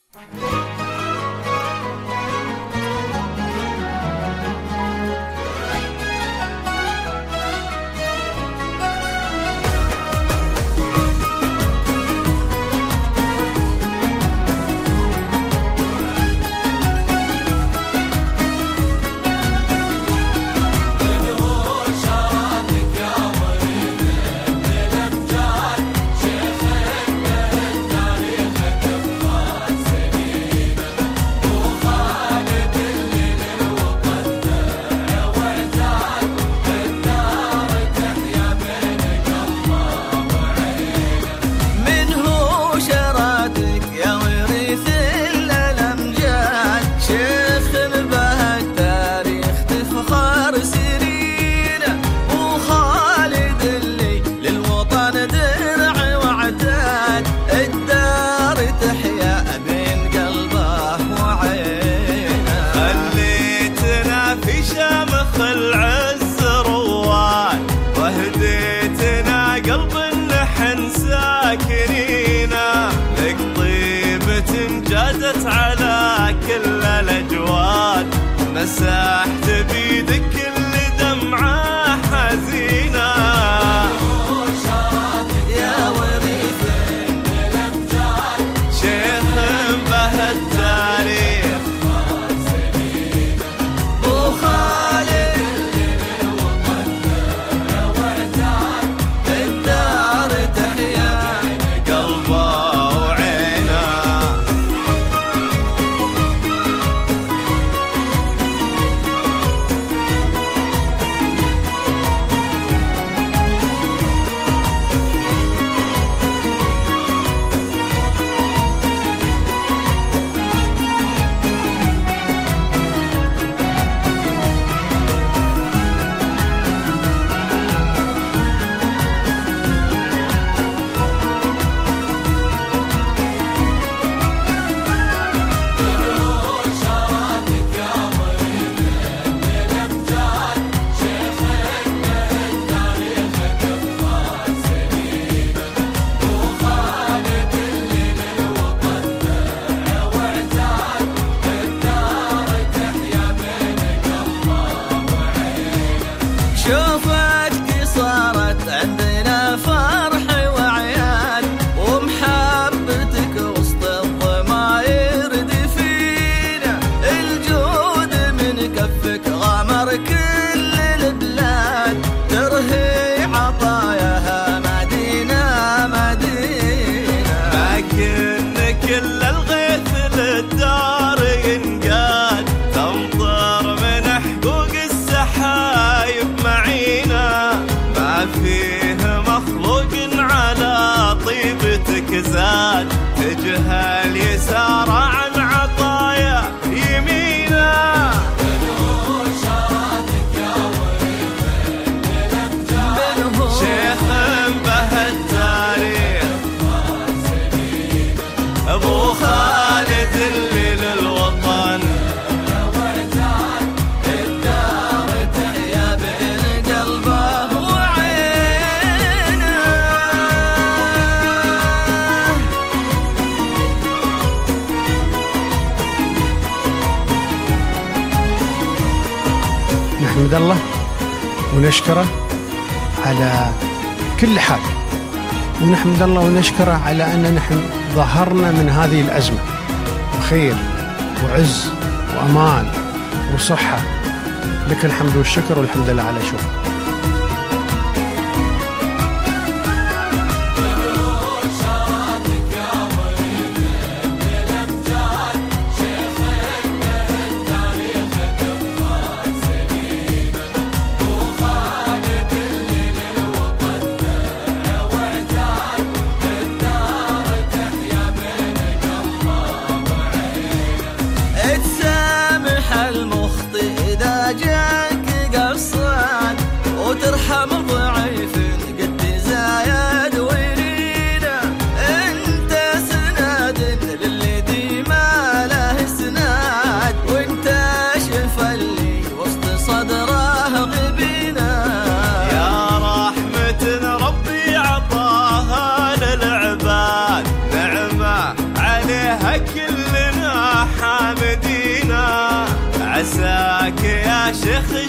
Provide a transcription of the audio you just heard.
جادت على كل الأجواد، مسحت بيدك كل دمعة حزينة. يا وريث الأمجاد شيخ به التاريخ وخالد وعتاد، الدار تحيا قلبه شوفتك صارت عندنا فرح وعياد، ومحبتك وسط الضماير دفينة، الجود من كفك غمر كل البلاد، ترهي عطاياها مدينة مدينة. لكن كل الغيث للدار ينقاد، تمطر من حقوق السحايب معينا، ما فيه مخلوق على طيبتك زاد، تجهل يسار عن عطايا يمينا. شيخ به التاريخ ابو خالد اللي للوطن الدار تحيا بين قلبه وعينه. نحمد الله ونشكره على كل حال، ونحمد الله ونشكره على أن نحن ظهرنا من هذه الأزمة بخير وعز وأمان وصحة. لك الحمد والشكر والحمد لله على شكر. تسامح المخطئ إذا جاك قصان، وترحم ضعيف قد زايد ويرينا، انت سند للي ديما له سناد، وانت شفا اللي وسط صدره غبينا. يا رحمة ربي عطاها للعباد، نعمة عليها كل مدينة عساك يا شيخ